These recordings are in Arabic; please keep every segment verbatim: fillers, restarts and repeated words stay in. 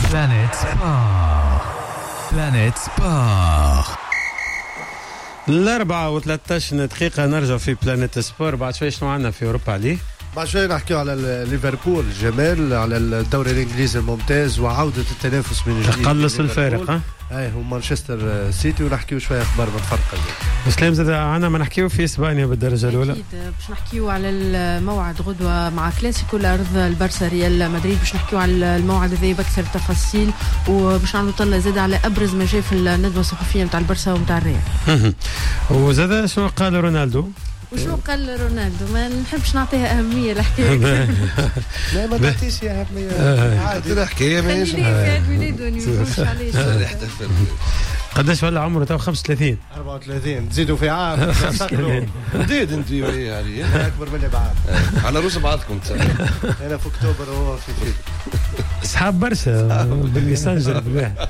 بلانيت سبور. بلانيت سبور. الأربعة وثلاثة دقيقة نرجع في بلانيت سبور. بعد شوي شنو عندنا في أوروبا عليه؟ بعد شوي نحكي على ليفربول جمال، على الدوري الإنجليزي الممتاز وعودة التنافس من جديد. تقلص الفارق ها؟ ايه ومانشستر سيتي، ونحكيو شويه اخبار متفرقه. مسلم زاد عنا ما نحكيو في اسبانيا بالدرجه الاولى. اكيد باش نحكيو على الموعد غدوه مع كلاسيكو الارض البارسا ريال مدريد، باش نحكيو على الموعد هذا باكثر تفاصيل، وباش نعملوا طله زاد على ابرز ما جاء في الندوه الصحفيه نتاع البارسا ونتاع الريال. وزاد شنو قال رونالدو؟ وشو قال رونالدو؟ ما نحبش نعطيها أهمية الحكاية. لا ما تعطيش أهمية، عادي الحكاية ما يجب. خليني في ميلادوني مش عليه. يحتفل. قداش ولا عمره؟ تو خمسة وثلاثين. أربعة وثلاثين تزيدوا في عام. جديد أنت وياه علي. أكبر مني بعام. على روس بعضكم. أنا في أكتوبر وهو في فيل. أصحاب برشا بالميسنجر بالله.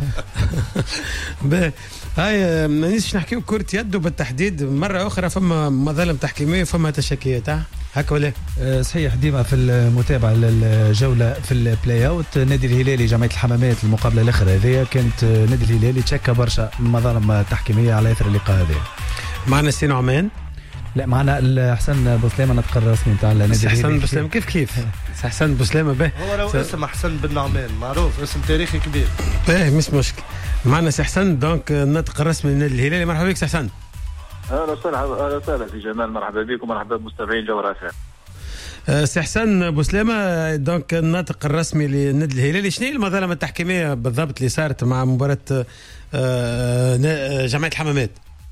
هاي مانيش نحكيو كرة يد بالتحديد مرة أخرى، فما مظالم تحكيمية فما تشكيات هكا ولا؟ أه صحيح. ديما في المتابعة للجولة في البلاي اوت، نادي الهلالي جمعية الحمامات المقابلة الأخرى هذه كانت نادي الهلالي تشكى برشا مظالم تحكيمية على إثر اللقاء هذا. معنا سين عمان؟ لا معنا حسن بوسلامة نطق الرسمي نتاع النادي الهلالي. حسن بوسلامة كيف كيف؟ حسن بوسلامة به هو لو اسم حسن بن نعمان معروف، اسم تاريخي كبير. باهي مش مشكل. معنا سي حسن دونك الناطق الرسمي للنادي الهلالي. مرحبا بك سي حسن. اهلا وسهلا. اهلا وسهلا في جمال. مرحبا بكم ومرحبا بمستمعين جوهر اف ام. سي حسن بوسلامة دونك الناطق الرسمي للنادي الهلالي، شنو هي المظالم التحكيميه بالضبط اللي صارت مع مباراه جمعيه الحمامات؟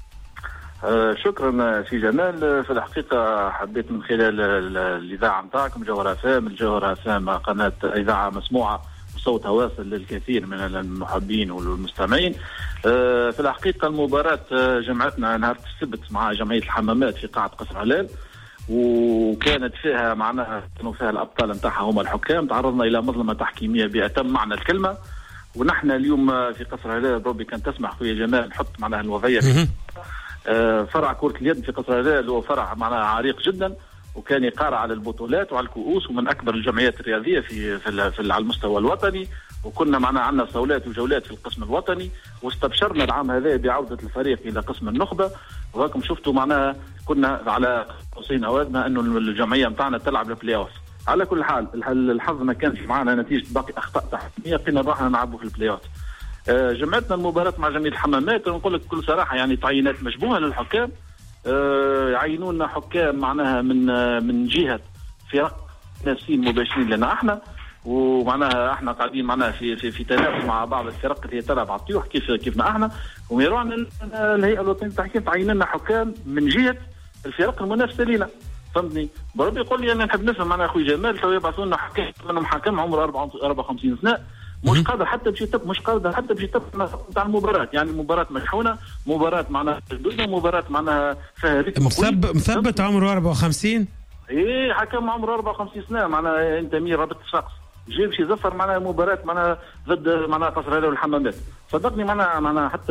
آه شكرا في جمال. في الحقيقه حبيت من خلال الاذاعه نتاعكم جوهر اف ام، الجوهر اف ام قناه اذاعه مسموعه وصوتها واصل للكثير من المحبين والمستمعين. آه في الحقيقه المباراه جمعتنا نهار السبت مع جمعيه الحمامات في قاعه قصر علال، وكانت فيها معناها كانوا فيها الابطال نتاعها هما الحكام. تعرضنا الى مظلمه تحكيميه باتم معنى الكلمه، ونحن اليوم في قصر علال ربي كان تسمح خويا جمال نحط معناها الوضعيه في آه فرع كره اليد في قصر علال هو فرع معناها عريق جدا، وكان يقارع على البطولات وعلى الكؤوس، ومن اكبر الجمعيات الرياضيه في في, في على المستوى الوطني، وكنا معنا عندنا صولات وجولات في القسم الوطني، واستبشرنا العام هذا بعوده الفريق الى قسم النخبه. وراكم شفتوا معناها كنا على قوسين اوادنا انه الجمعيه نتاعنا تلعب البلاي اوف. على كل حال الحظ ما كانش معنا نتيجه باقي اخطاء تحكيميه، قلنا نروح نلعبوا في البلاي اوف. آه جمعتنا المباراه مع جمعيه الحمامات، ونقول لك بكل صراحه يعني تعيينات مشبوهه للحكام. آه يعينوا لنا حكام معناها من آه من جهه فرق نافسين مباشرين لنا احنا، ومعناها احنا قاعدين معناها في في في تنافس مع بعض الفرق اللي تلعب على الطيوح كيف كيفنا احنا، ويروح الهيئه الوطنيه للتحكيم تعين لنا حكام من جهه الفرق المنافسه لنا. فهمتني؟ بربي يقول لي انا نحب نفهم معناها اخوي جمال، تو يبعثوا لنا حكام منهم حكام عمره أربعة وخمسين سنه مش قادر حتى باش يتب مش قادر حتى باش يتب نتاع المباراه، يعني مباراه مشحونه، مباراه معناها جدوده، مباراه معناها فيها رتم مثبت مثبت عمره أربعة وخمسين. ايه حكم عمره أربعة وخمسين سنه معناها انت مين رابط الشخص جاي باش يزفر معناها مباراه معناها ضد معناها قصر علال والحمامات. صدقني معناها معناها حتى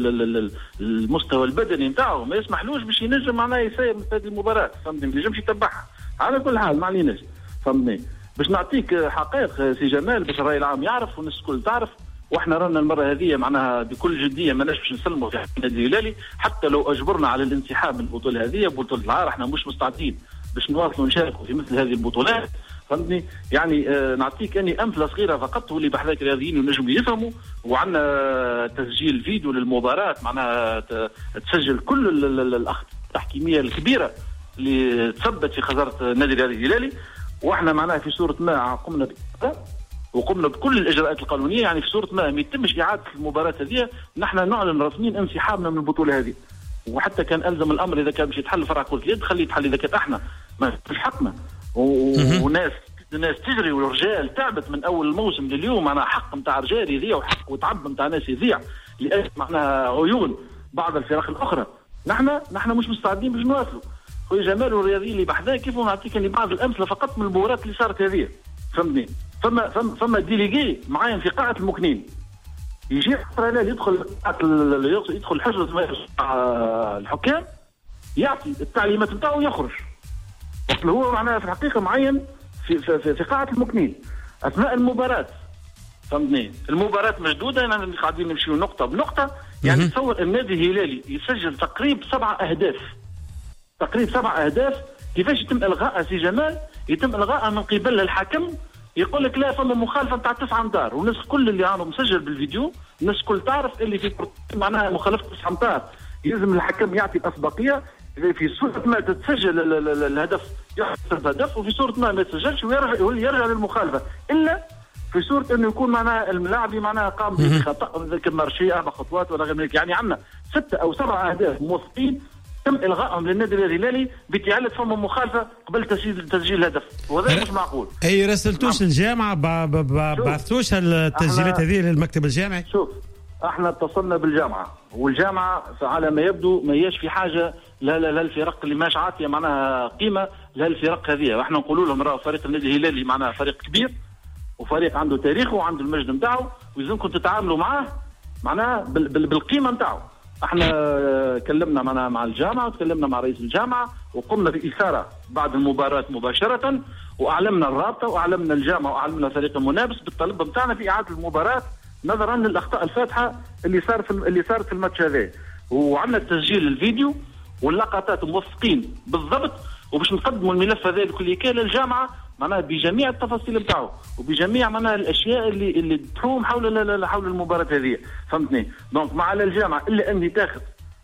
المستوى البدني نتاعو ما يسمحلوش باش ينجم معناها يساهم في هذه المباراه. فهمتني؟ ما ينجمش يتبعها. على كل حال ما عليناش. فهمتني؟ باش نعطيك حقائق سي جمال باش الراي العام يعرف والناس الكل تعرف، واحنا رانا المره هذه معناها بكل جديه ماناش باش نسلموا في النادي الهلالي، حتى لو اجبرنا على الانسحاب من البطوله هذه بطوله العار احنا مش مستعدين باش نواصلوا نشاركوا في مثل هذه البطولات. فهمتني؟ يعني آه نعطيك اني امثله صغيره فقط واللي بحذاك الرياضيين ونجموا يفهموا، وعندنا تسجيل فيديو للمباراه معناها تسجل كل الاخطاء التحكيميه الكبيره اللي تثبت في خزاره النادي الرياضي الهلالي، واحنا معناها في صوره ما قمنا وقمنا بكل الاجراءات القانونيه. يعني في صوره ما ما يتمش اعاده المباراه هذه نحن نعلن رسميا انسحابنا من البطوله هذه، وحتى كان الزم الامر اذا كان باش يتحل فرع كره اليد خليه يتحل، اذا كان احنا ما مش حقنا وناس ناس تجري ورجال تعبت من اول الموسم لليوم. انا حق نتاع رجال يذيع وحق وتعب نتاع ناس يذيع لاجل معناها عيون بعض الفرق الاخرى. نحن نحن مش مستعدين باش نواصلوا. خويا جمال والرياضيين اللي بحذاه كيف نعطيك يعني بعض الامثله فقط من المباريات اللي صارت هذه. فهمني؟ فما فما فما ديليجي معايا في قاعه المكنين يجي حتى يدخل يدخل حجره الحكام يعطي التعليمات نتاعو ويخرج. وقت هو معناها في الحقيقه معين في في في قاعه المكنين اثناء المباراه فهمتني؟ المباراة مشدودة يعني قاعدين نمشيو نقطة بنقطة، يعني تصور النادي الهلالي يسجل تقريب سبعة أهداف تقريب سبعة أهداف كيفاش يتم إلغاء سي جمال؟ يتم إلغاءها من قبل الحكم، يقول لك لا فما مخالفة نتاع تسعة أمتار، والناس كل اللي عنده مسجل بالفيديو الناس كل تعرف اللي في معناها مخالفة تسعة أمتار يلزم الحكم يعطي الأسبقية في صورة ما تتسجل الهدف يحسب هدف، وفي صورة ما ما تسجلش ويرجع ويرجع للمخالفة، إلا في صورة انه يكون معناها اللاعب معناها قام بخطأ ذاك المرشية اربع خطوات ولا غير ذلك، يعني عندنا ستة او سبعة اهداف موثقين تم الغائهم للنادي الهلالي بتعالة فما مخالفة قبل تسجيل تسجيل الهدف، وهذا مش معقول. اي رسلتوش للجامعة بعثتوش التسجيلات هذه للمكتب الجامعي؟ شوف احنا اتصلنا بالجامعة، والجامعة على ما يبدو ما هياش في حاجة لا لا لا الفرق اللي ماش عاطية معناها قيمة للفرق هذه، واحنا نقولوا لهم راه فريق النادي الهلالي معناها فريق كبير وفريق عنده تاريخه وعنده المجد نتاعو ويلزمكم تتعاملوا معاه معناها بالقيمه نتاعو. احنا كلمنا معنا مع الجامعه وتكلمنا مع رئيس الجامعه وقمنا باثاره بعد المباراه مباشره، واعلمنا الرابطه واعلمنا الجامعه واعلمنا فريق المنافس بالطلب نتاعنا في اعاده المباراه نظرا للاخطاء الفاتحه اللي صار في اللي صارت في الماتش هذا، وعندنا تسجيل الفيديو واللقطات موثقين بالضبط، وباش نقدموا الملف هذا لكل كاله للجامعه معناها بجميع التفاصيل نتاعو وبجميع معناها الاشياء اللي اللي تحوم حول حول المباراه هذه، فهمتني؟ دونك ما على الجامعه الا ان تاخذ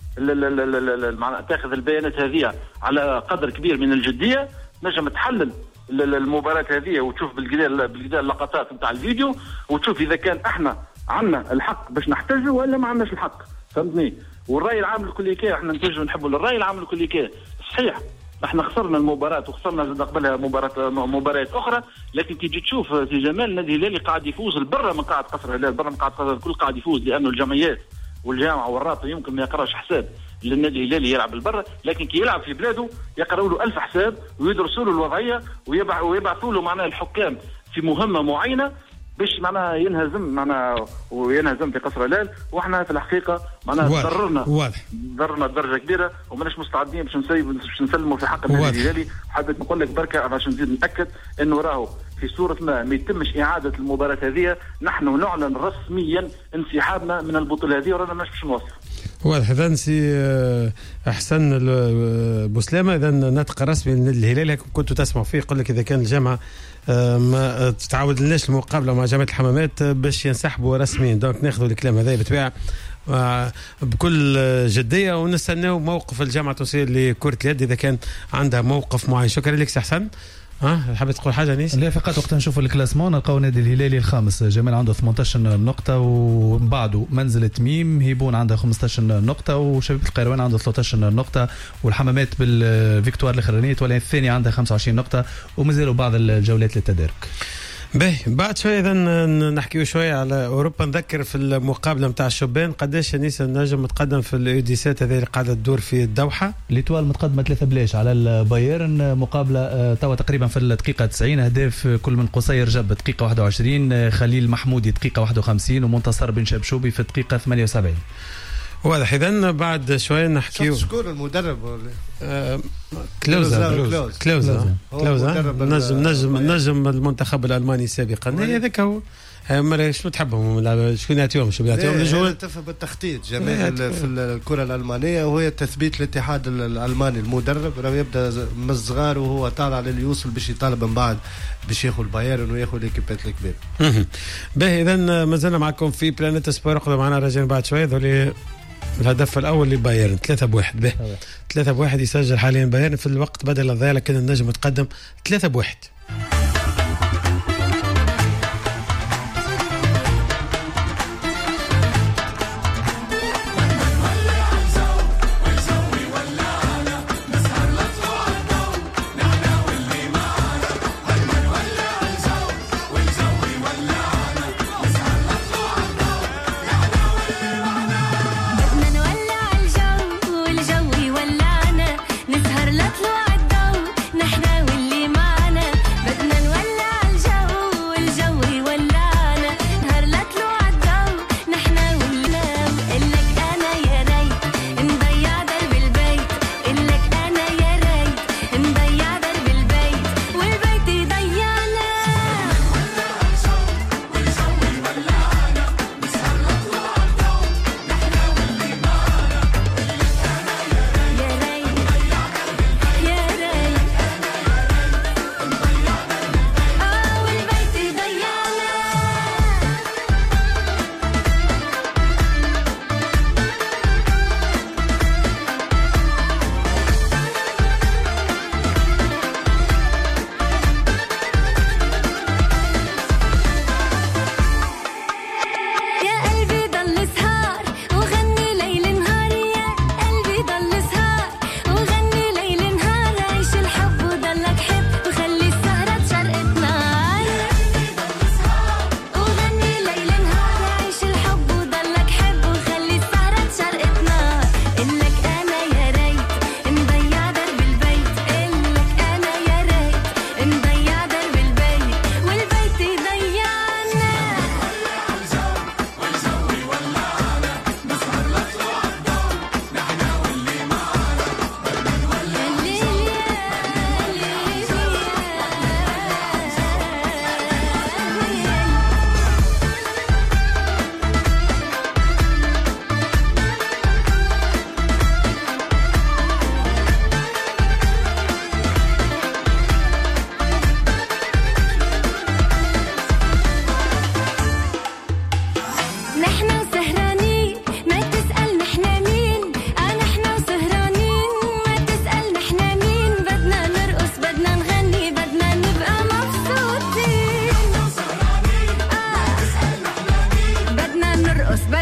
معناها تاخذ البيانات هذه على قدر كبير من الجديه، نجم تحلل المباراه هذه وتشوف بالكدا بالكدا اللقطات نتاع الفيديو وتشوف اذا كان احنا عندنا الحق باش نحتجوا ولا ما عندناش الحق، فهمتني؟ والراي العام الكلي كي احنا نتجهوا نحبوا للراي العام الكلي كي صحيح احنا خسرنا المباراة وخسرنا قبلها مباراة مباريات اخرى، لكن كي تجي تشوف في جمال النادي الهلالي قاعد يفوز البرة من قاعد قصر الهلال، برا من قاعد قصر الكل قاعد يفوز، لانه الجمعيات والجامعة والرابطة يمكن ما يقراش حساب للنادي الهلالي يلعب البرة، لكن كي يلعب في بلاده يقراوا له ألف حساب ويدرسوا له الوضعية ويبعثوا له معناها الحكام في مهمة معينة باش معناها ينهزم معناها وينهزم في قصر الهلال، واحنا في الحقيقه معناها ضررنا ضررنا بدرجه كبيره وماناش مستعدين باش باش نسلموا في حق النادي الهلالي. حبيت نقول لك بركه باش نزيد ناكد انه راهو في صوره ما ما يتمش اعاده المباراه هذه نحن نعلن رسميا انسحابنا من البطوله هذه ورانا مش باش نوصل. واضح. اذا سي احسن بوسلامه، اذا نطق رسمي للنادي الهلالي كنتوا تسمعوا فيه يقول لك اذا كان الجامعه ما تتعاود لناش المقابله مع جامعه الحمامات باش ينسحبوا رسميا، دونك ناخذوا الكلام هذا بالطبيعه بكل جديه ونستناو موقف الجامعه التونسيه لكره اليد اذا كان عندها موقف معين. شكرا لك سي احسن. ها حابب تقول حاجه نيس؟ لا فقط وقت نشوفوا الكلاسمون نلقاو النادي الهلالي الخامس، جمال عنده ثمانية عشر نقطه ومن بعده منزل تميم هيبون عنده خمسة عشر نقطه وشبيبه القيروان عنده ثلاثة عشر نقطه والحمامات بالفيكتوار الاخرانيه تولي الثاني عنده خمسة وعشرين نقطه ومازالوا بعض الجولات للتدارك. باهي بعد شويه اذا نحكيو شويه على اوروبا. نذكر في المقابله نتاع الشبان قداش نيس النجم متقدم في الاوديسات هذه اللي قاعده تدور في الدوحه. ليتوال متقدمه ثلاثة بلاش على البايرن، مقابله توا تقريبا في الدقيقه تسعين، اهداف كل من قصير جاب دقيقه واحد وعشرين، خليل محمودي دقيقه واحد وخمسين ومنتصر بن شبشوبي في الدقيقه ثمانية وسبعين. واضح. اذا بعد شويه نحكيو شكون المدرب آه كلوزا كلوزا كلوزا كلوزا نجم نجم نجم المنتخب الالماني سابقا. هذاك هو شنو تحبهم شكون يعطيهم شو يعطيهم الجول تفهم بالتخطيط جمال في الكره الالمانيه، وهي تثبيت الاتحاد الالماني المدرب راه يبدا من الصغار وهو طالع لليوصل باش يطالب من بعد باش ياخذ البايرن وياخذ ليكيبات الكبير. باهي اذا مازلنا معكم في بلانيت سبور، خذوا معنا رجال بعد شويه. ذولي الهدف الاول لبايرن ثلاثة بواحد. به ثلاثة بواحد يسجل حاليا بايرن في الوقت بدل الضياع، لكن النجم متقدم ثلاثة بواحد. والجو واللعنة نسهر لطلوع الضوء نحنا واللي معنا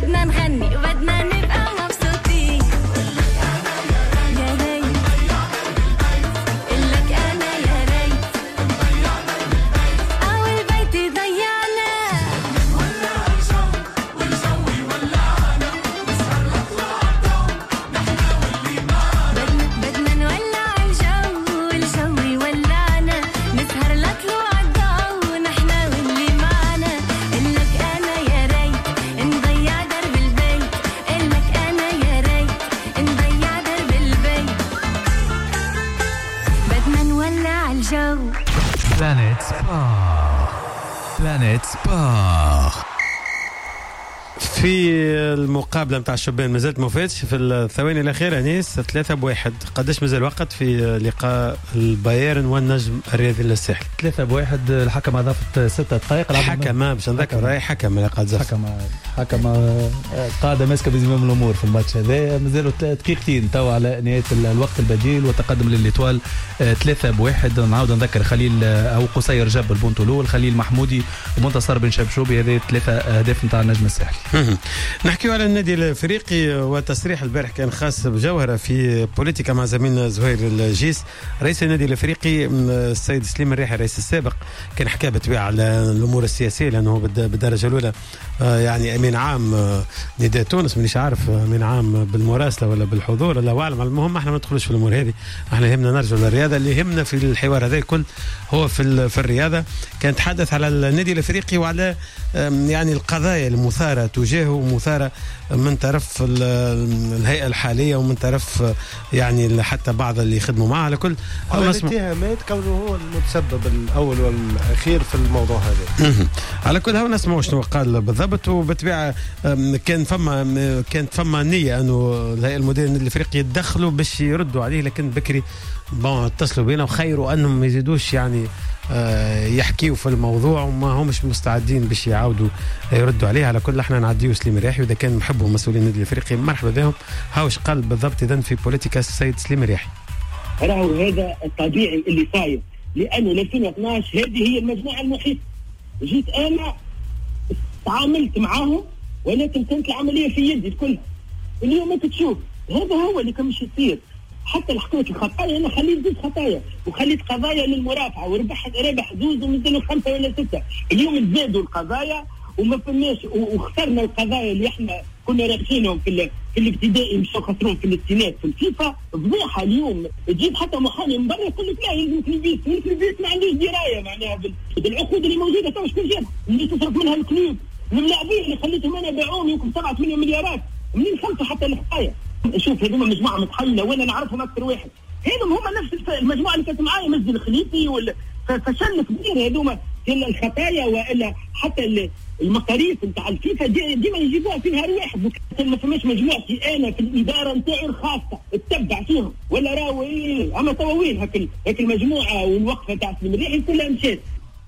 بدنا نغني وبدنا نبقى مبسوطين يا ريت إلك أنا يا ريت أو البيت ضيعنا ولع الجو والجو يولعنا نسهر لطلع الضو نحنا واللي معنا بدنا نولع الجو والجو يولعنا نسهر لطلع الضو نحنا واللي معنا إلك أنا يا ريت نضيع درب البيت إلك أنا يا ريت نضيع درب البيت بدنا نولع الجو بلانيت سبار بلانيت سبار. في المقابله نتاع الشبان مازالت ما فاتش في الثواني الاخيره نيس ثلاثة بواحد. قداش مازال وقت في لقاء البايرن والنجم الرياضي للساحل؟ ثلاثة بواحد. الحكم اضافت ستة دقائق. الحكم باش نذكر راهي حكم لا قد زفت حكم حكم قاعده ماسكه بزمام الامور في الماتش هذا. مازالوا دقيقتين تو على نهايه الوقت البديل والتقدم للإيطوال ثلاثة بواحد. نعاود نذكر خليل او قصير جاب البونتولو، خليل محمودي ومنتصر بن شبشوبي، هذه ثلاثه اهداف نتاع النجم الساحلي. نحكيو على النادي الافريقي وتصريح البارح كان خاص بجوهره في بوليتيكا مع زميلنا زهير الجيس. رئيس النادي الافريقي السيد سليم الريحي الرئيس السابق كان حكى بتبيع على الامور السياسيه لانه بالدرجه الاولى يعني امين عام نداء تونس، مانيش عارف امين عام بالمراسله ولا بالحضور الله اعلم. المهم احنا ما ندخلوش في الامور هذه، احنا يهمنا نرجع للرياضه. اللي يهمنا في الحوار هذا الكل هو في في الرياضه. كان تحدث على النادي الافريقي وعلى يعني القضايا المثاره تجاهه، مثاره من طرف الهيئه الحاليه ومن طرف يعني حتى بعض اللي يخدموا معه. على كل الاتهامات كونه هو المتسبب الاول والاخير في الموضوع هذا. على كل هو نسمعوا شنو قال بالضبط. وبالطبيعه كان فما كانت فما نيه انه الهيئه المديريه النادي الافريقي يتدخلوا باش يردوا عليه، لكن بكري بون اتصلوا بينا وخيروا انهم ما يزيدوش يعني يحكيوا في الموضوع وما همش مستعدين باش يعاودوا يردوا عليه. على كل احنا نعديو سليم الرياحي واذا كان محبوا مسؤولين النادي الافريقي مرحبا بهم. هاوش قال بالضبط اذا في بوليتيكا السيد سليم الرياحي؟ راهو هذا الطبيعي اللي صاير، لانه ألفين واثناش هذه هي المجموعه المحيطه. جيت انا تعاملت معاهم ولكن كانت العمليه في يدي كلها. اليوم انت تشوف هذا هو اللي كان مش يصير. حتى الحكايه الخطايا انا خليت زوج خطايا وخليت قضايا للمرافعه وربح ربح زوز ومثلوا خمسه ولا سته. اليوم تزادوا القضايا وما فماش وخسرنا القضايا اللي احنا كنا رابحينهم في في الابتدائي مشاو خسرون في الاستينات في الفيفا. فضيحه اليوم تجيب حتى محامي من برا يقول لك لا يلزم كليبيس، الكليبيس ما عندوش درايه معناها بالعقود اللي موجوده تو شكون جابها اللي تصرف منها الكلوب من اللاعبين اللي خليتهم انا باعوهم يمكن سبعة ثمانية مليارات منين خلصوا حتى الخطايا. شوف هذوما مجموعه متحلله وانا نعرفهم اكثر واحد. هذوما هما نفس المجموعه اللي كانت معايا مسجد الخليفي ولا فشل كبير. هذوما الا الخطايا والا حتى المصاريف نتاع الفيفا ديما يجيبوها في نهار واحد. ما فماش مجموعتي انا في الاداره نتاعي الخاصه تتبع فيهم ولا راهو ايه. اما توا وين هاك هاك المجموعه والوقفه تاع سليم الريحي كلها مشات.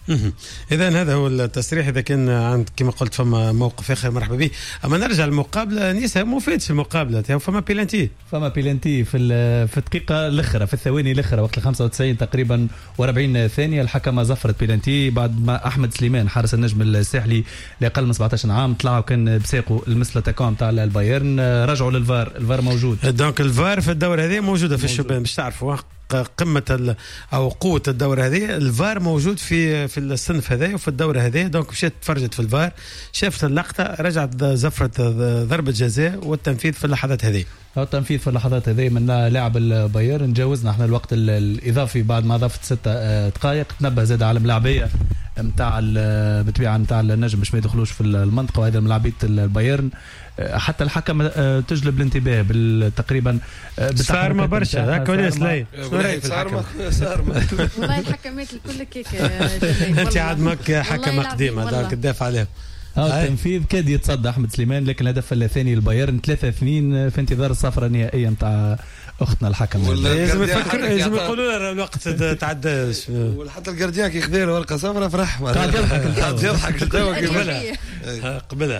إذا هذا هو التصريح. إذا كان عند كما قلت فما موقف آخر مرحبا به. أما نرجع للمقابلة نيسا مو فاتش المقابلة فما بيلانتي فما بيلانتي في في الدقيقة الأخرى في الثواني الأخرى وقت الخمسة وتسعين تقريبا وأربعين ثانية. الحكم زفرت بيلانتي بعد ما أحمد سليمان حارس النجم الساحلي لأقل من سبعة عشر عام طلعوا كان بساقوا المثل تاكوم تاع البايرن. رجعوا للفار. الفار موجود. دونك الفار في الدورة هذه موجودة في الشبان باش تعرفوا قمة او قوة الدورة هذه. الفار موجود في في الصنف هذا وفي الدورة هذه. دونك مشيت تفرجت في الفار شافت اللقطة رجعت زفرت ضربة جزاء والتنفيذ في اللحظات هذه. التنفيذ في اللحظات هذه من لاعب البايرن. جاوزنا احنا الوقت الاضافي بعد ما اضافت ستة دقائق. تنبه زاد على ملاعبية نتاع بالطبيعة نتاع النجم باش ما يدخلوش في المنطقة وهذا ملاعبية البايرن. حتى الحكم تجلب الانتباه بالتقريبا صار ما برشا هكا ولا سلاي شنو رايك صار ما صار ما والله الحكمات الكل كيك انت عاد ماك حكمه قديمه دونك تدافع عليهم. التنفيذ كاد يتصدى احمد سليمان لكن الهدف الثاني البايرن ثلاثة اثنين في انتظار الصفرة النهائية نتاع اختنا الحكم. لازم يفكر لازم يقولوا لنا الوقت تعدى وحتى الجارديان كي خذا له ورقه صفراء فرح قاعد يضحك قاعد يضحك قبلها قبلها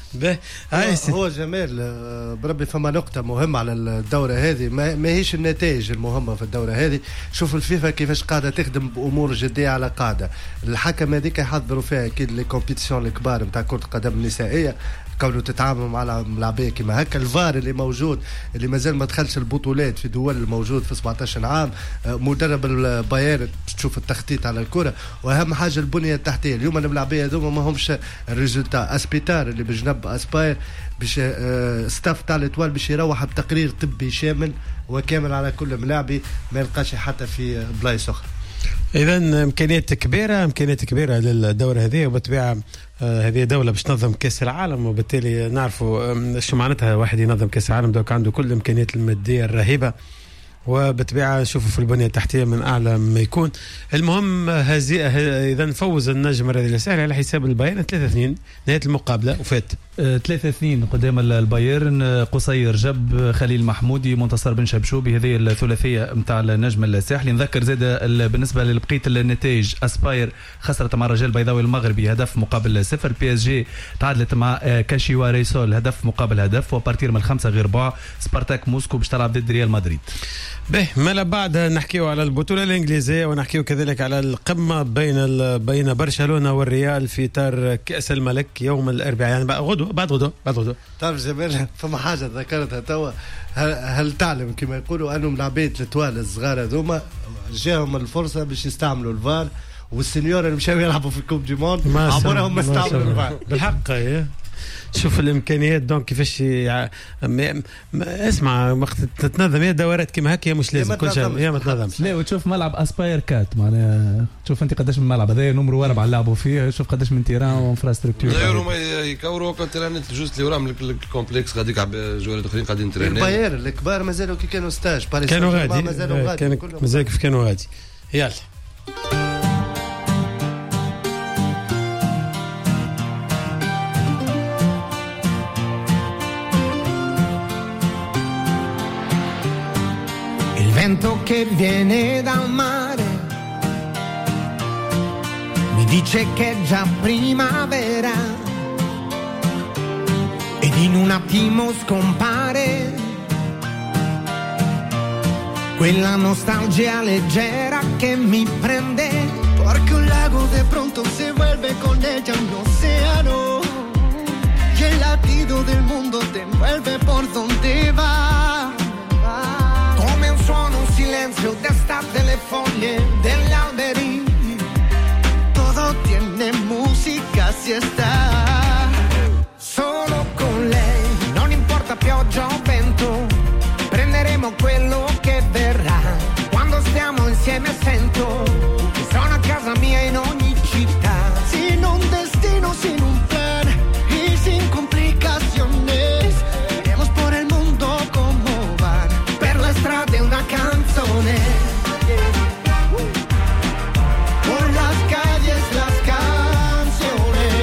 به هو, هو جمال بربي فما نقطة مهمة على الدورة هذه، ما, ما هيش النتائج المهمة في الدورة هذه. شوف الفيفا كيفاش قاعدة تخدم بأمور جدية على قاعدة. الحكم هذيك يحضروا فيها أكيد لي كومبيتيسيون الكبار نتاع كرة القدم النسائية، كونوا تتعاملوا مع ملاعبيه كما هكا. الفار اللي موجود اللي مازال ما دخلش البطولات في دول الموجود في سبعطاش عام، مدرب البايرن تشوف التخطيط على الكره، واهم حاجه البنيه التحتيه. اليوم الملاعبيه هذوما ما همش الريزولتا. اسبيتار اللي بجنب اسباير باش ستاف تاع الاتوال باش يروح بتقرير طبي شامل وكامل على كل ملاعبي، ما يلقاش حتى في بلايص اخرى. اذا امكانيات كبيره امكانيات كبيره للدوره هذه، وبالطبيعه آه هذه دوله باش تنظم كاس العالم، وبالتالي نعرفوا شو معناتها واحد ينظم كاس العالم. دوك عنده كل الامكانيات الماديه الرهيبه، وبالطبيعه نشوفوا في البنيه التحتيه من اعلى ما يكون. المهم هذه اذا فوز النجم الرياضي الساحلي على حساب البايرن ثلاثة اثنين نهايه المقابله وفات ثلاثة اثنين قدام البايرن. قصير جب، خليل محمودي، منتصر بن شبشوبي، هذه الثلاثيه نتاع النجم الساحلي. نذكر زاد بالنسبه لبقيه النتائج، اسباير خسرت مع الرجال البيضاوي المغربي هدف مقابل صفر، بي اس جي تعادلت مع كاشيوا ريسول هدف مقابل هدف، وبارتير من الخمسه غير ربع. سبارتاك موسكو باش تلعب ضد ريال مدريد. به ما بعد نحكيو على البطوله الانجليزيه، ونحكيو كذلك على القمه بين بين برشلونه والريال في اطار كاس الملك يوم الاربعاء، يعني بقى غدوه بعد غدوه بعد غدوه. تعرف جمال فما حاجه ذكرتها توا، هل, هل تعلم كما يقولوا انهم لعبيه التوال الصغار هذوما جاهم الفرصه باش يستعملوا الفار، والسنيور اللي مشاو يلعبوا في الكوب دي موند عمرهم ما استعملوا الفار بالحق. ايه شوف الامكانيات دونك كيفاش يع... م... م... اسمع وقت تتنظم هي دورات كيما هكا مش لازم كل شيء هي ما تنظمش. لا وتشوف ملعب اسباير كات معناها تشوف انت قداش من الملعب هذا نمرو أربعة لعبوا فيه، شوف قداش من تيران وانفراستركتور. لا يورو ما يكوروا كان تيران الجزء اللي وراه من الكومبلكس غادي يلعب جوالات اخرين قاعدين ترينين. الباير الكبار مازالوا كي كانوا ستاج كانوا غادي مازالوا غادي مازال كيف كانوا غادي. يلا vento che viene dal mare mi dice che è già primavera ed in un attimo scompare quella nostalgia leggera che mi prende, porque un lago de pronto se vuelve con ella un océano y el latido del mundo te envuelve por donde va. Suona un silenzio d'estate le foglie degli alberi, todo tiene música si está solo con lei, non importa pioggia o vento, prenderemo quello che verrà, quando stiamo insieme sento che sono a casa mia in ogni città, sin un destino, sin un plan y sin complicaciones, iremos por el mundo como van, per la strada una canzone, por las calles las canciones,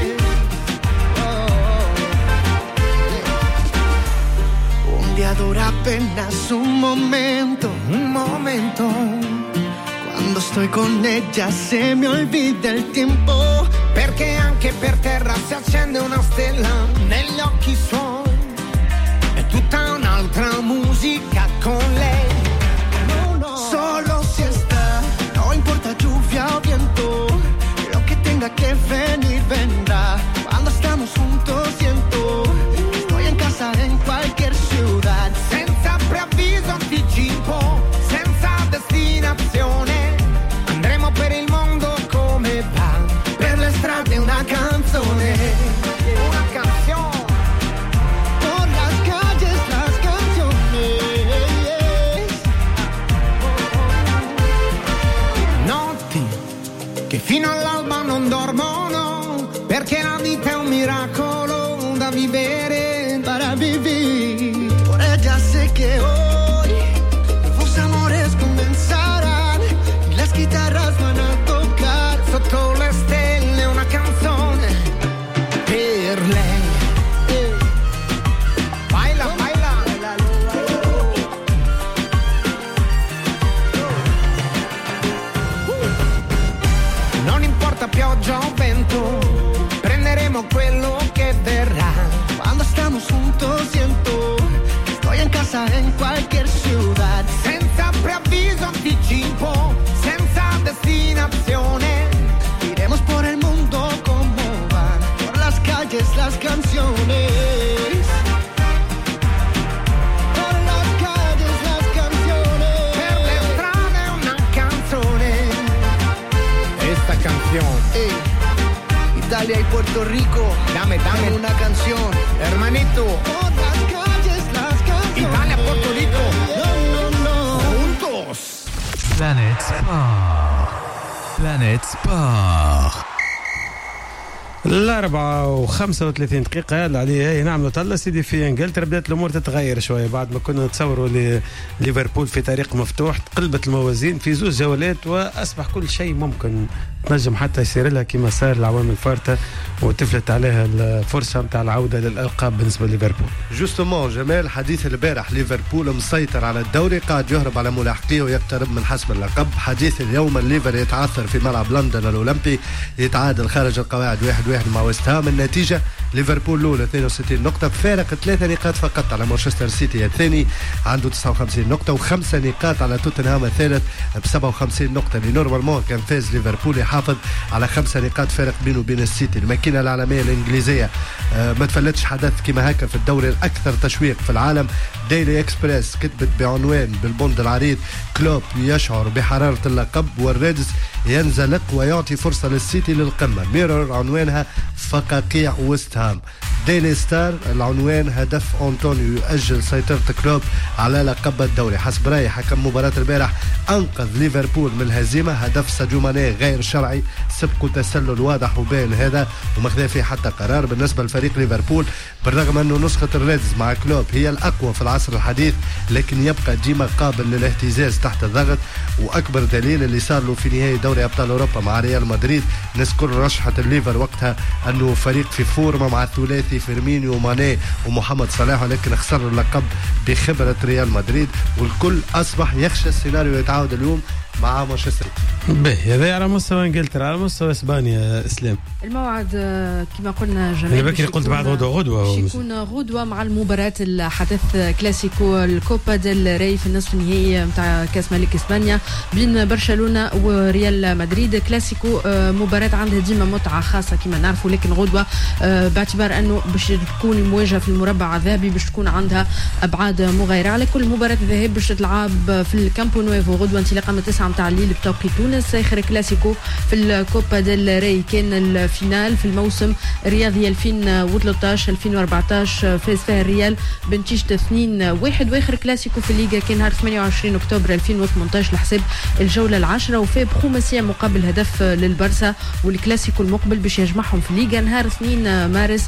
oh. Un día dura apenas un momento, un momento, quando sto con ella se mi olvida il tempo, perché anche per terra si accende una stella negli occhi suoi, è tutta un'altra musica con lei. Solo si está, no importa lluvia o viento, lo que tenga que venir vendrá. Cuando estamos juntos siento que estoy en casa en cualquier ciudad, senza preavviso anticipo, senza destinazione, andremo per il mondo come va, per le strade una canzone, una canzone, por las calles las canciones. Che fino all'alba non dormono, perché la vita è un miracolo da vivere, para vivir. Por ella sé que hoy nuevos amores comenzarán y las guitarras van a tocar sotto le stelle una canzone per lei. Baila, baila. Non importa pioggia o vento, prenderemo quello che verrà, en cualquier ciudad, senza preavviso anticipo, senza destinazione, iremos por el mundo como van, por las calles las canciones. Por las calles las canciones, per le strade una canzone. Esta canción, hey. Italia y Puerto Rico, dame, dame una canción, hermanito. Por las calles, las canciones. Italia, Puerto Rico, no, no, no, juntos. Planet Sport. Planet Sport. الأربعة وخمسة وثلاثين دقيقة اللي عليها نعملوا طلة سيدي في انجلترا بدأت الأمور تتغير شوية بعد ما كنا نتصوروا ليفربول في طريق مفتوح تقلبت الموازين في زوج جولات وأصبح كل شيء ممكن تنجم حتى يصير لها كما صار العوام الفارطة وتفلت عليها الفرصة متاع العودة للألقاب بالنسبة لليفربول. جوستومون جمال حديث البارح ليفربول مسيطر على الدوري قاعد يهرب على ملاحقيه ويقترب من حسم اللقب. حديث اليوم الليفر يتعثر في ملعب لندن الأولمبي يتعادل خارج القواعد واحد واحد مع ويست هام. النتيجة ليفربول الأولى اثنين وستين نقطة بفارق ثلاثة نقاط فقط على مانشستر سيتي الثاني عنده تسعة وخمسين نقطة وخمسة نقاط على توتنهام الثالث ب سبعة وخمسين نقطة اللي نورمالمون كان فاز ليفربول يحافظ على خمسة نقاط فارق بينه وبين السيتي. الماكينة العالمية الإنجليزية آه ما تفلتش حدث كما هكا في الدوري الأكثر تشويق في العالم. ديلي إكسبريس كتبت بعنوان بالبوند العريض كلوب يشعر بحرارة اللقب والريدز ينزلق ويعطي فرصة للسيتي للقمة. ميرور عنوانها فقاقيع ويست هام. ديلي ستار العنوان هدف أنطونيو يؤجل سيطرة كلوب على لقب الدوري. حسب رأي حكم مباراة البارح أنقذ ليفربول من الهزيمة هدف ساديو ماني غير شرعي سبق تسلل واضح وبين هذا ومخذ فيه حتى قرار بالنسبة لفريق ليفربول. بالرغم أنه نسخة الريدز مع كلوب هي الأقوى في العصر الحديث لكن يبقى ديما قابل للاهتزاز تحت الضغط. وأكبر دليل اللي صار له في نهاية دوري أبطال أوروبا مع ريال مدريد نذكر رشحة الليفر وقتها أنه فريق في فورمة مع الثلاثي فيرمينيو وماني ومحمد صلاح ولكن خسر اللقب بخبرة ريال مدريد والكل أصبح يخشى السيناريو يتعاود اليوم مع مانشستر. به هذا على مستوى انجلترا. على مستوى اسبانيا اسلام الموعد كما قلنا جميل بكري قلت بعد غدوه غدوه يكون غدوه مع المباراه الحدث كلاسيكو الكوبا ديل ري في النصف النهائي نتاع كاس ملك اسبانيا بين برشلونه وريال مدريد. كلاسيكو مباراه عندها ديما متعه خاصه كما نعرفوا لكن غدوه باعتبار انه باش تكون المواجهه في المربع الذهبي باش تكون عندها ابعاد مغايره. على كل مباراه الذهاب باش تلعب في الكامبو نويفو غدوه انطلاقا من تسعة متاع الليل بتوقيت تونس. اخر كلاسيكو في الكوبا ديل ري كان الفينال في الموسم الرياضي ألفين وثلاثة عشر ألفين وأربعة عشر فاز فيها الريال بنتيجة اثنين واحد. واخر كلاسيكو في الليغا كان نهار ثمانية وعشرين أكتوبر ألفين وثمانية عشر لحساب الجولة العاشرة وفي بخماسية مقابل هدف للبرسا. والكلاسيكو المقبل باش يجمعهم في الليغا نهار اثنين مارس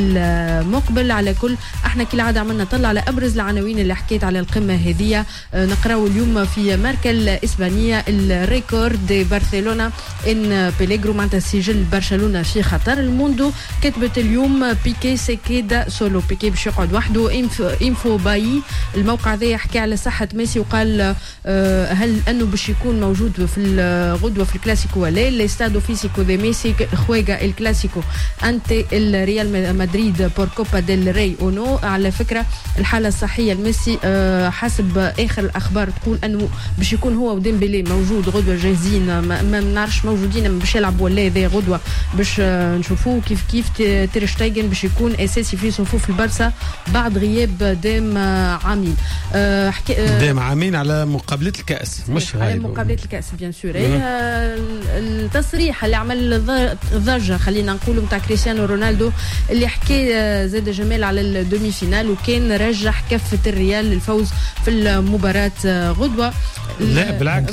المقبل. على كل احنا كالعادة عملنا طلع على ابرز العناوين اللي حكيت على القمة هذه. نقراو اليوم في ماركا الإسبانية الريكورد دي برشلونة ان بيليغرو معناتها سجل برشلونة في خطر. الموندو كتبت اليوم بيكي سيكيدا سولو بيكي باش يقعد وحده. انفو, انفو باي الموقع ذا يحكي على صحة ميسي وقال أه هل انه باش يكون موجود في الغدوة في الكلاسيكو ولا لا. الاستادو فيسيكو دي ميسي خويغا الكلاسيكو انتي الريال مدريد بور كوبا ديل ري اونو. على فكرة الحالة الصحية لميسي أه حسب اخر الاخبار تقول انه باش يكون هو وديمبلي موجود غدوه جاهزين. ما, ما نعرفش موجودين باش يلعبوا ولا ذي غدوه باش نشوفوه كيف كيف تير شتايغن باش يكون اساسي في صفوف البرسا بعد غياب دام عامين. أه حكي أه دام عامين على مقابله الكاس مش على مقابله الكاس بيان سور. التصريح اللي عمل ضجه خلينا نقولوا نتاع كريستيانو رونالدو اللي حكي زاد جمال على الدومي فينال وكان رجح كفه الريال للفوز في المباراه غدوه. لا بالعكس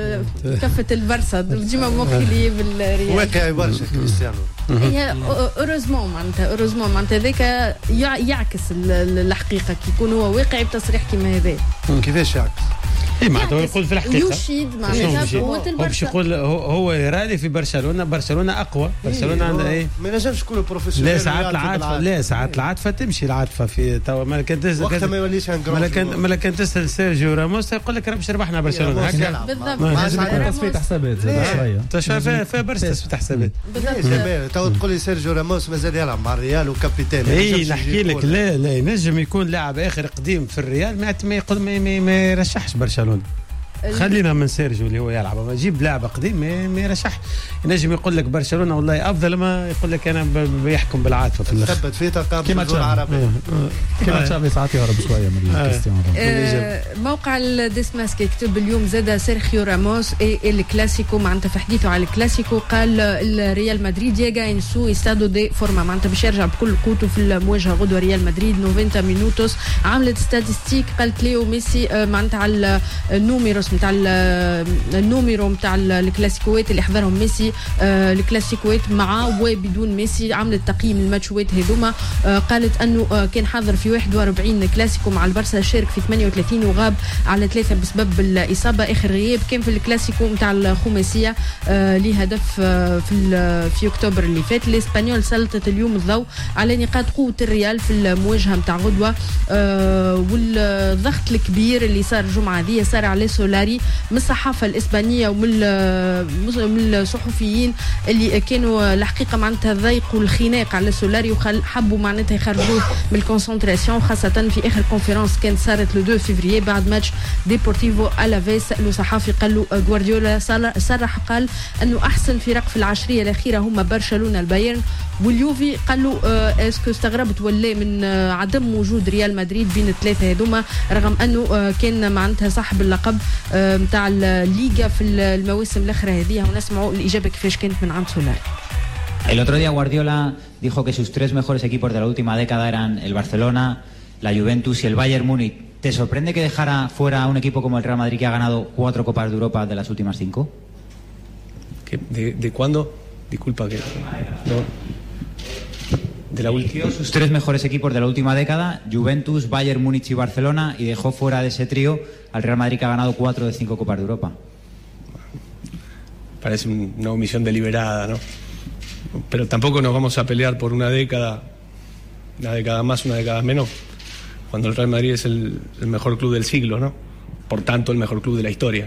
كفة البرسا ديما مخلي بالريال واقعي برشا كريستيانو. هي اوروزمون معناتها اوروزمون معناتها ذاك يعكس الحقيقة كي يكون هو واقعي بتصريح كيما هذا. كيفاش يعكس؟ اي معناتها يقول في الحقيقه يشيد معناتها قوه هو باش البرشا. يقول هو, هو يرالي في برشلونه برشلونه اقوى برشلونه عندها ايه ما ينجمش يكون بروفيسيونيل. لا ساعات العاطفه لا ساعات العاطفه تمشي العاطفه في توا ما كان وقتها ما يوليش ما كان ما كان تسال سيرجيو راموس يقول لك راه باش ربحنا برشلونه هكا بالضبط لازم يكون تصفيه حسابات شويه. شويه فيها برشا تصفيه حسابات. تو تقول لي سيرجيو راموس مازال يلعب مع الريال وكابيتان. اي نحكي لك لا لا ينجم يكون لاعب اخر قديم في الريال ما يقول ما يرشحش برشلونه. خلينا من سيرجيو اللي هو يلعب ما يجيب لاعب قديم ما يرشح. ينجم يقول لك برشلونه والله افضل ما يقول لك انا بيحكم بالعاطفه في الاخر ثبت في تقابل كيما العربي كيما تشافي ساعات يهرب شويه من الكريستيانو. موقع الديسماس كيكتب اليوم زاد سيرخيو راموس اي الكلاسيكو معناتها في حديثه على الكلاسيكو قال الريال مدريد يجا ان سو استادو دي فورما معناتها باش يرجع بكل قوته في المواجهه غدوه ريال مدريد تسعين مينوتوس. عملت ستاتستيك قالت ليو ميسي معناتها على النوميروس نتاع النوميرو نتاع الكلاسيكوات اللي حضرهم ميسي الكلاسيكوات مع وبدون ميسي. عملت تقييم الماتشوات هذوما قالت انه كان حاضر في واحد وأربعين كلاسيكو مع البرسا شارك في ثمانية وثلاثين وغاب على ثلاثه بسبب الاصابه. اخر غياب كان في الكلاسيكو نتاع الخماسيه لهدف في في اكتوبر اللي فات. الاسبانيول سلطت اليوم الضوء على نقاط قوه الريال في المواجهه نتاع غدوه والضغط الكبير اللي صار الجمعه هذه صار على سولاري من الصحافه الاسبانيه ومن من الصحفيين اللي كانوا الحقيقه معناتها ضيقوا الخناق على سولاري وحبوا معناتها يخرجوه من الكونسنتراسيون خاصه في اخر كونفرنس كانت صارت لو اثنين فيفري بعد ماتش ديبورتيفو الافيس. سالوا صحافي قال له غوارديولا صرح قال انه احسن فرق في العشريه الاخيره هما برشلونه البايرن واليوفي. قال له اسكو استغربت ولا من عدم وجود ريال مدريد بين الثلاثه هذوما رغم انه كان معناتها صاحب اللقب نتاع الليغا في المواسم الاخرى هذه. ونسمعوا الاجابه كيفاش كانت من عند سولاري. El otro día Guardiola dijo que sus tres mejores equipos de la última década eran el Barcelona, la Juventus y el Bayern Múnich. ¿Te sorprende que dejara fuera a un equipo como el Real Madrid que ha ganado cuatro Copas de Europa de las últimas cinco? ¿De, de cuándo? Disculpa que... No. De la última. Sus tres mejores equipos de la última década, Juventus, Bayern Múnich y Barcelona, y dejó fuera de ese trío al Real Madrid que ha ganado cuatro de cinco Copas de Europa. Parece una omisión deliberada, ¿no? Pero tampoco nos vamos a pelear por una década, una década más, una década menos, cuando el Real Madrid es el, el mejor club del siglo, ¿no? Por tanto, el mejor club de la historia.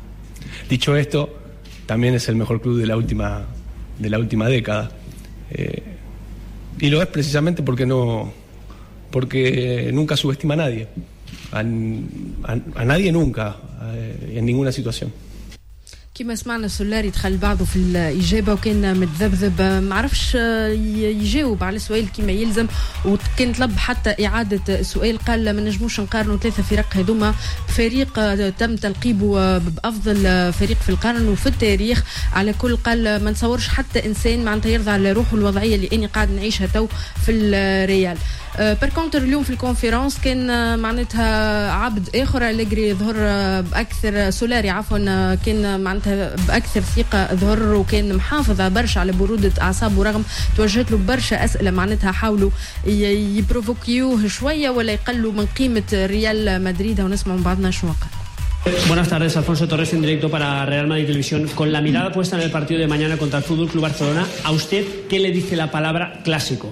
Dicho esto, también es el mejor club de la última, de la última década. Eh, y lo es precisamente porque no, porque nunca subestima a nadie, a, a, a nadie nunca, eh, en ninguna situación. كما سمعنا سولاري دخل بعضه في الإجابة وكان متذبذب ما عرفش يجاوب على السؤال كما يلزم وكان طلب حتى إعادة السؤال. قال ما نجموش نقارنوا ثلاثة فرق هذوما فريق تم تلقيبه بأفضل فريق في القرن وفي التاريخ على كل. قال ما نتصورش حتى إنسان معناتها يرضى على روحه الوضعية اللي أني قاعد نعيشها تو في الريال. باركونتر اليوم في الكونفرنس كان معناتها عبد اخر أليجري يظهر باكثر سولاري عفوا كان معناتها باكثر ثقه ظهر وكان محافظ برشا على بروده اعصابه رغم توجهت له برشا اسئله معناتها حاولوا يبروفوكيوه شويه ولا يقلوا من قيمه ريال مدريد. ونسمع من بعضنا شنو قال. Buenas tardes, Alfonso Torres en directo para Real Madrid Televisión. Con la mirada puesta en el partido de mañana contra el Fútbol Club Barcelona, ¿a usted qué le dice la palabra clásico?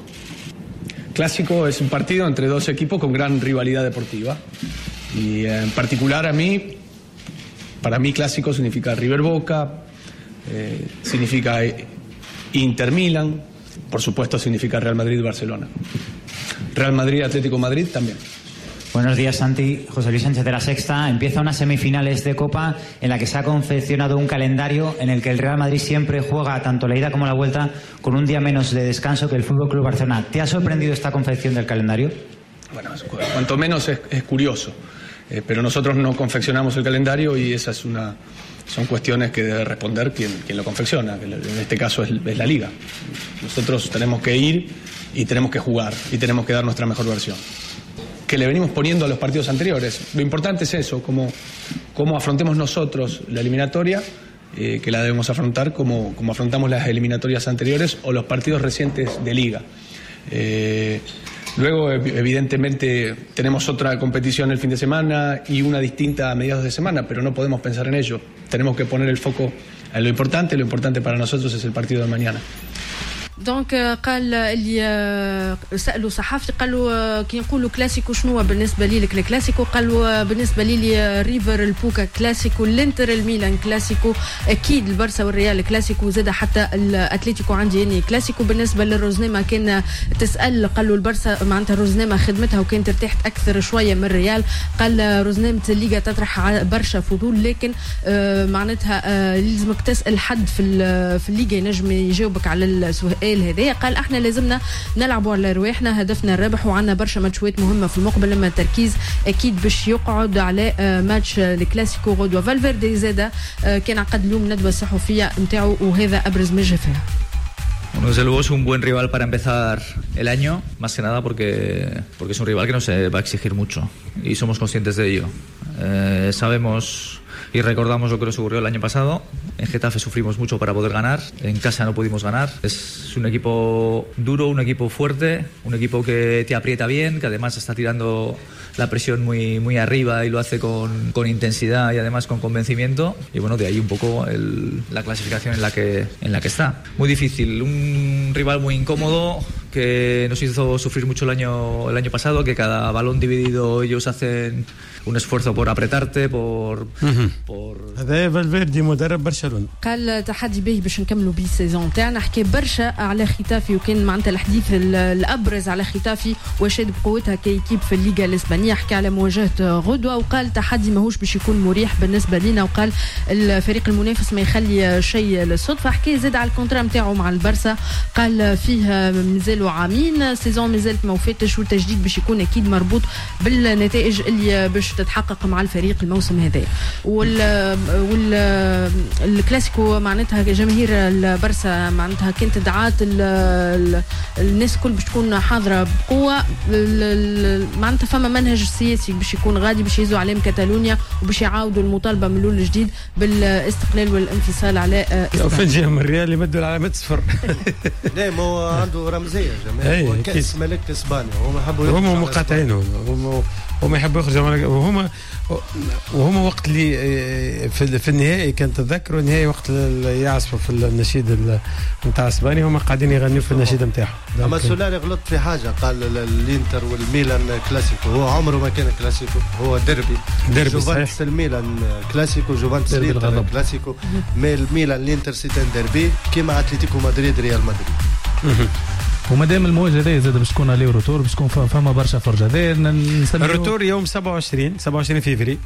Clásico es un partido entre dos equipos con gran rivalidad deportiva y en particular a mí, para mí clásico significa River Boca, eh, significa Inter Milan, por supuesto significa Real Madrid Barcelona. Real Madrid Atlético Madrid también. Buenos días, Santi. José Luis Sánchez de La Sexta. Empieza unas semifinales de Copa en la que se ha confeccionado un calendario en el que el Real Madrid siempre juega tanto la ida como la vuelta con un día menos de descanso que el Fútbol Club Barcelona. ¿Te ha sorprendido esta confección del calendario? Bueno, cuanto menos es, es curioso, eh, pero nosotros no confeccionamos el calendario y esa es una, son cuestiones que debe responder quien, quien lo confecciona, que en este caso es, es la Liga. Nosotros tenemos que ir y tenemos que jugar y tenemos que dar nuestra mejor versión. Que le venimos poniendo a los partidos anteriores. Lo importante es eso, cómo, cómo afrontemos nosotros la eliminatoria, eh, que la debemos afrontar como, como afrontamos las eliminatorias anteriores o los partidos recientes de Liga. Eh, Luego, evidentemente, tenemos otra competición el fin de semana y una distinta a mediados de semana, pero no podemos pensar en ello. Tenemos que poner el foco en lo importante. Lo importante para nosotros es el partido de mañana. دونك قال اللي سالوا صحافي قالوا كي نقولوا كلاسيكو شنو بالنسبه لي لك الكلاسيكو قالوا بالنسبه لي ريفر البوكا كلاسيكو الانتر الميلان كلاسيكو اكيد البارسا والريال كلاسيكو زاد حتى الاتليتيكو عندي يعني كلاسيكو بالنسبه للروزنيما كان تسال قالوا البارسا معناتها روزنيما خدمتها وكانت ارتاحت اكثر شويه من الريال قال روزنيما الليغا تطرح برشا فضول لكن معناتها لازمك تسال حد في في الليغا ينجم يجاوبك على السؤال هذا قال احنا لازمنا نلعبوا على رواحنا هدفنا الربح وعندنا برشا ماتشات مهمه في المقبل لما التركيز اكيد باش يقعد على ماتش الكلاسيكو غدوه فالفيردي زاده كان عقد اليوم ندوه صحفيه نتاعو وهذا ابرز ما جا فيها. Bueno, desde luego es un buen rival para empezar el año, más que nada porque, porque es un rival que nos va a exigir mucho y somos conscientes de ello. Eh, sabemos y recordamos lo que nos ocurrió el año pasado. En Getafe sufrimos mucho para poder ganar, en casa no pudimos ganar. Es un equipo duro, un equipo fuerte, un equipo que te aprieta bien, que además está tirando la presión muy, muy arriba y lo hace con, con intensidad y además con convencimiento. Y bueno, de ahí un poco el, la clasificación en la, que, en la que está. Muy difícil, un rival muy incómodo que nos hizo sufrir mucho el año, el año pasado, que cada balón dividido ellos hacen un esfuerzo por apretarte, por... por... هذا فالفيردي مدرب برشلونة. قال تحدي باهي باش نكملوا بيه السيزون تاعنا حكى برشا على ختافي وكان معناتها الحديث الابرز على ختافي وشاد بقوتها كيكيب في الليغا الاسبانيه حكى على مواجهه غدوه وقال تحدي ماهوش باش يكون مريح بالنسبه لينا وقال الفريق المنافس ما يخلي شيء للصدفه حكى زاد على الكونترا نتاعو مع البرسا قال فيه مازالوا عامين سيزون مازالت ما وفاتش والتجديد باش يكون اكيد مربوط بالنتائج اللي باش تتحقق مع الفريق الموسم هذا وال وال الكلاسيكو معناتها جماهير البرسا معناتها كانت دعات الناس كل باش تكون حاضره بقوه معناتها فما منهج سياسي باش يكون غادي باش يهزوا عليهم كاتالونيا وباش يعاودوا المطالبه من الاول جديد بالاستقلال والانفصال على اسبانيا. فين جاهم الريال يمدوا العلامات صفر. لا ما هو عنده رمزيه جماعه كاس ملك اسبانيا هما حبوا هم مقاطعينه وما يحبوا يخرجوا وهما وهما وقت اللي في, في النهائي كان تتذكروا النهائي وقت اللي يعزفوا في النشيد نتاع اسبانيا هما قاعدين يغنيوا في النشيد نتاعهم. اما سولاري غلط في حاجه قال الانتر والميلان كلاسيكو هو عمره ما كان كلاسيكو هو ديربي ديربي جوفانتس الميلان كلاسيكو جوفانتس الانتر كلاسيكو مي الميلان الانتر سيتان ديربي كيما اتلتيكو مدريد ريال مدريد. ومادام المواجهه هذه زاد باش تكون عليه روتور باش تكون فما برشا فرجه هذا الروتور يوم سبعة وعشرين فيفري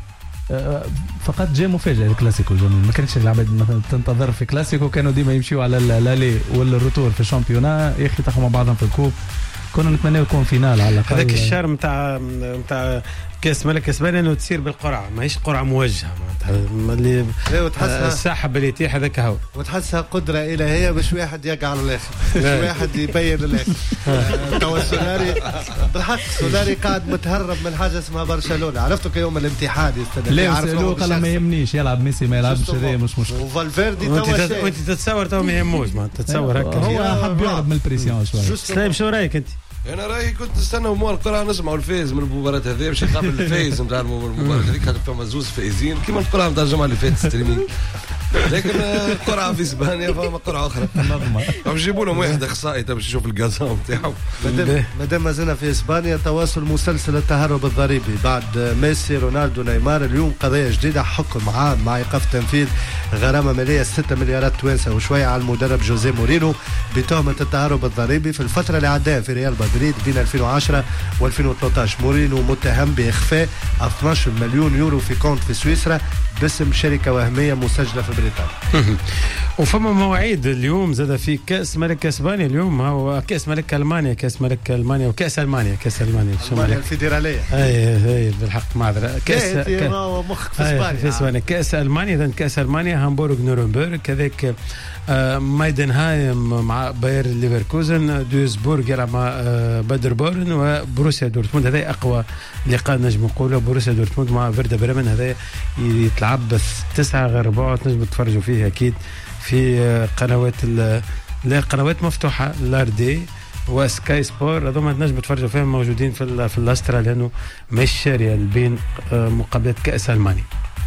فقط جاء مفاجاه الكلاسيكو ما كانتش العباد تنتظر في كلاسيكو كانوا ديما يمشيوا على لالي والروتور في الشامبيونا يا اخي تاخذوا مع بعضهم في الكوب كنا نتمنى يكون فينال على الاقل. هذاك الشارم نتاع نتاع كاس ملك اسبانيا انه تصير بالقرعه ماهيش قرعه موجهه معناتها اللي الساحب اللي يتيح هذاك هو وتحسها قدره الهيه باش واحد يقع على الاخر باش واحد يبين الاخر. توا سولاري بالحق سولاري قاعد متهرب من حاجه اسمها برشلونه عرفتوا كيوم الامتحان يستنى لا سالوه قال ما يهمنيش يلعب ميسي ما يلعبش هذا مش مشكل وفالفيردي توا وانت تتصور تو ما يهموش معناتها تتصور هكا هو حب يهرب من البريسيون شويه. سلايم شو رايك انت؟ انا رايي كنت نستنى مو القرعه نسمعوا الفايز من المباراه هذه باش يقابل الفايز نتاع المباراه هذيك كانت فما زوز فايزين كيما القرعه نتاع الجمعه اللي فاتت ستريمينغ لكن القرعه في اسبانيا فما قرعه اخرى باش يجيبوا لهم واحد اخصائي باش يشوف الكازون نتاعو. مادام مازلنا في اسبانيا تواصل مسلسل التهرب الضريبي بعد ميسي رونالدو نيمار اليوم قضيه جديده حكم عام مع ايقاف تنفيذ غرامه ماليه ستة مليارات توانسه وشويه على المدرب جوزيه مورينو بتهمه التهرب الضريبي في الفتره اللي عداها في ريال مدريد بين ألفين وعشرة وألفين وثلاثة عشر. مورينو متهم باخفاء اثني عشر مليون يورو في كونت في سويسرا باسم شركه وهميه مسجله في بريطانيا. وفما مواعيد اليوم زاد في كاس ملك اسبانيا اليوم هو كاس ملك المانيا كاس ملك المانيا وكاس المانيا كاس المانيا المانيا الفيدراليه اي اي بالحق معذره كاس مخك في اسبانيا في اسبانيا كاس المانيا اذا كاس المانيا هامبورغ نورنبرغ كذلك آه مايدنهايم مع باير ليفركوزن دوزبورغ يلعب مع آه بادربورن وبروسيا دورتموند هذا اقوى لقاء نجم نقوله بروسيا دورتموند مع فيردا بريمن هذا يتلعب بس تسعة غير أربعة تنجم تتفرجوا فيه اكيد في آه قنوات لا قنوات مفتوحه لاردي وسكاي سبور هذوما تنجم تفرجوا فيهم موجودين في في الاسترا لانه مش شاريه بين مقابلات كاس المانيا.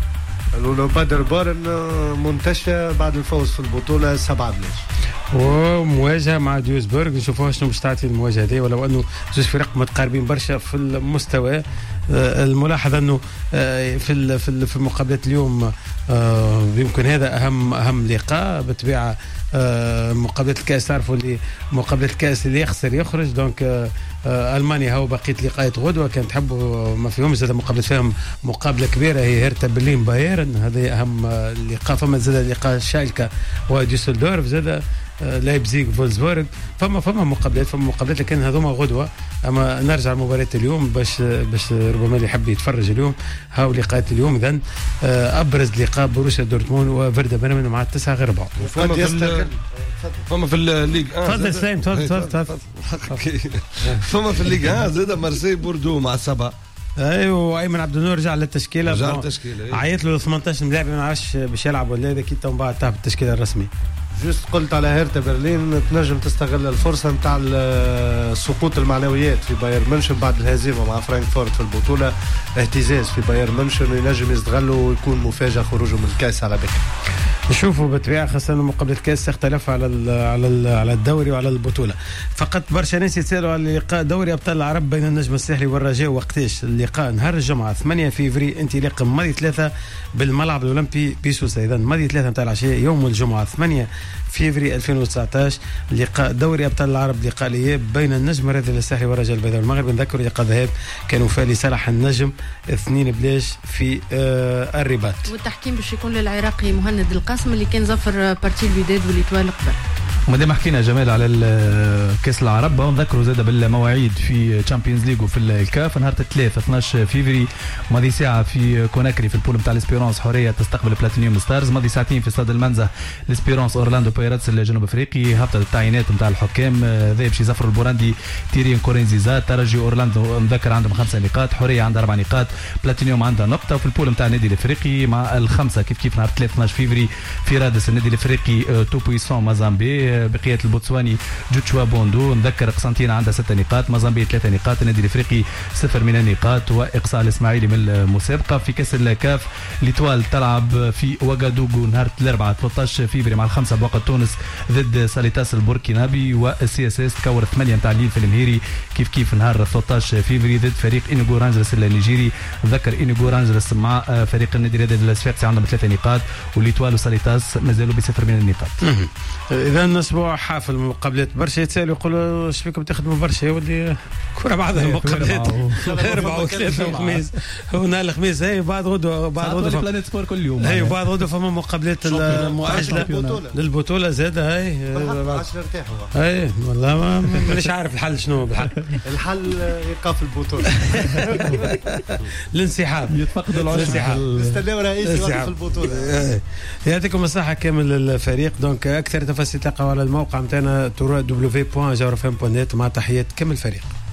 بدر بارن منتشى بعد الفوز في البطوله سبعة بلاش ومواجهه مع ديوزبورغ نشوفوها شنو باش تعطي المواجهه دي ولو انه زوج فرق متقاربين برشا في المستوى. الملاحظ انه في في في مقابلات اليوم يمكن هذا اهم اهم لقاء بالطبيعه. مقابله الكاس تعرفوا اللي مقابله الكاس اللي يخسر يخرج دونك المانيا هو بقيه لقاءات غدوه كان تحبوا ما فيهمش زاد مقابله فيهم مقابله كبيره هي هيرتا برلين بايرن هذا اهم لقاء. فما زاد لقاء شالكا وديسلدورف زاد لايبزيغ فولسبورغ فما فما مقابلات فما مقابلات لكن هذوما غدوه. اما نرجع لمباراه اليوم باش باش ربما اللي يحب يتفرج اليوم هاو لقاءات اليوم. اذا ابرز لقاء بروسيا دورتموند وفيردا برمن مع التسعه غير بعض. فما في الليغ تفضل سليم تفضل تفضل فما في الليغ ها زاد مارسي بوردو مع سبعة. ايوه ايمن عبد النور رجع للتشكيله رجع للتشكيله عيط له ثمانية عشر لاعب ما عرفش باش يلعب ولا هذا كي تو من بعد تاع التشكيله الرسمي. جوست قلت على هيرتا برلين تنجم تستغل الفرصه نتاع سقوط المعنويات في بايرن ميونخ بعد الهزيمه مع فرانكفورت في البطوله. اهتزاز في بايرن ميونخ ينجم يستغلوا ويكون مفاجاه خروجه من الكاس على بكره. نشوفوا بالطبيعه خاصه مقابله الكاس تختلف على ال على ال على الدوري وعلى البطوله. فقط برشا ناس يتسالوا على لقاء دوري ابطال العرب بين النجم الساحلي والرجاء وقتاش اللقاء؟ نهار الجمعه ثمانية فيفري انطلاق ماضي ثلاثة بالملعب الاولمبي بسوسه. اذا ماضي ثلاثة نتاع العشيه يوم الجمعه ثمانية فيفري ألفين وتسعطاش لقاء دوري ابطال العرب لقاء الاياب بين النجم الرياضي الساحلي والرجاء البيضاوي المغرب. نذكر لقاء ذهاب كانوا فيه لصالح النجم اثنين بلاش في آه الرباط. والتحكيم باش يكون للعراقي مهند القاسم اللي كان ظفر بارتي الوداد والإتوال قبل. وما حكينا جمال على كاس العرب ونذكروا زاد بالمواعيد في تشامبيونز ليغ وفي الكاف نهار الثلاث اثناش فيفري ماضي ساعه في كوناكري في البول نتاع الاسبيرونس حوريه تستقبل بلاتينيوم ستارز. ماضي ساعتين في استاد المنزه الاسبيرونس اورلاندو بايرتس الجنوب افريقي. هبطت التعيينات نتاع الحكام ذهب شي زفر البوراندي تيرين كورينزيزا. ترجي اورلاندو نذكر عندهم خمسه نقاط حوريه عندها اربع نقاط بلاتينيوم عندها نقطه. وفي البول نتاع النادي الافريقي مع الخمسه كيف كيف نهار ثلاثة اثناش فيفري في رادس النادي الافريقي تو بويسون مازامبي بقيه البوتسواني جوتشوا بوندو. نذكر قسنطينه عندها ستة نقاط مازامبي ثلاثة نقاط النادي الافريقي صفر من النقاط واقصاء الاسماعيلي من المسابقه. في كاس الكاف ليتوال تلعب في وغادوغو نهار الاربعاء ثلاثة عشر فيفري مع الخمسه بوقت تونس ضد ساليتاس البوركينابي. والسي اس اس تكور ثمانيه نتاع الليل في المهيري كيف كيف نهار ثلاثة عشر فيفري ضد فريق انيغو رانجرس النيجيري. نذكر انيغو رانجرس مع فريق النادي الرياضي الصفاقسي عندهم ثلاثه نقاط وليتوال وساليتاس مازالوا بصفر من النقاط. اذا اسبوع حافل مقابلات برشا يتسالوا يقولوا اش فيكم تخدموا برشا يولي كره بعض المقابلات اربعه وثلاثه وخميس هنا الخميس هي بعد غدوه بعد غدوه بلانيت سبور كل يوم هي بعد غدوه فما مقابلات المؤجله للبطوله زاده هي عشرة ارتاحوا اي والله ما مانيش عارف الحل شنو بالحل. الحل ايقاف البطوله الانسحاب يتفقدوا العشرة نستناو رئيس يوقف البطوله. يعطيكم الصحه كامل الفريق. دونك اكثر تفاصيل تلقاو على الموقع نتاعنا تورا دبليو بوان جوهر اف ام بوان نت مع تحيات كامل الفريق.